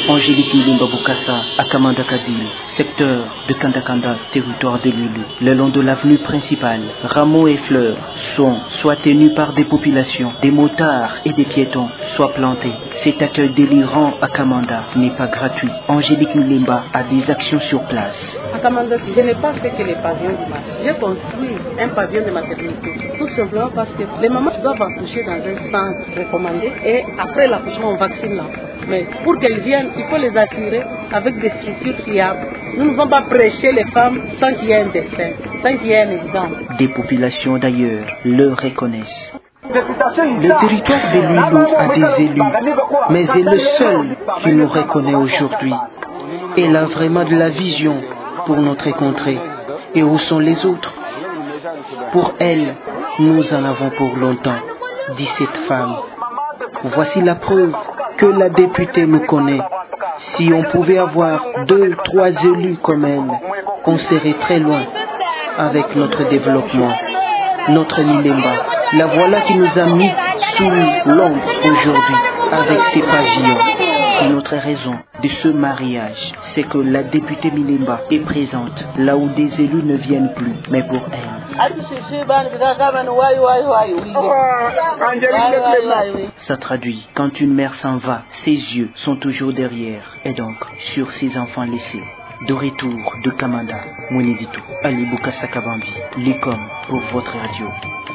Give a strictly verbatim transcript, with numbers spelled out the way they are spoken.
Angélique Milimba Bokassa, à Kamanda Kadil, secteur de Kandakanda, territoire de Lulu. Le long de l'avenue principale, rameaux et fleurs sont soit tenus par des populations, des motards et des piétons, soit plantés. Cet accueil délirant à Kamanda n'est pas gratuit. Angélique Milimba a des actions sur place. À Kamanda, je n'ai pas fait que les pavillons du marché. J'ai construit un pavillon de maternité. Tout simplement parce que les mamans doivent accoucher dans un centre recommandé et après l'accouchement, on vaccine l'enfant. Mais pour qu'elles viennent, il faut les attirer avec des structures fiables. Nous ne pouvons pas prêcher les femmes sans qu'il y ait un dessin, sans qu'il y ait un exemple. Des populations d'ailleurs le reconnaissent. Le territoire de Lulu a des élus, mais c'est le seul qui nous reconnaît aujourd'hui. Elle a vraiment de la vision pour notre contrée. Et où sont les autres? Pour elle, nous en avons pour longtemps, dit cette femme. Voici la preuve que la députée nous connaît. Si on pouvait avoir deux, trois élus comme elle, on serait très loin avec notre développement. Notre Milimba, la voilà qui nous a mis sous l'ombre aujourd'hui avec ses pavillons. Notre raison de ce mariage, c'est que la députée Milimba est présente là où des élus ne viennent plus, mais pour elle. Ça traduit, quand une mère s'en va, ses yeux sont toujours derrière, et donc sur ses enfants laissés. De retour de Kamanda, Mweneditou, Ali Bokassa Kabambi, l'I C O M pour votre radio.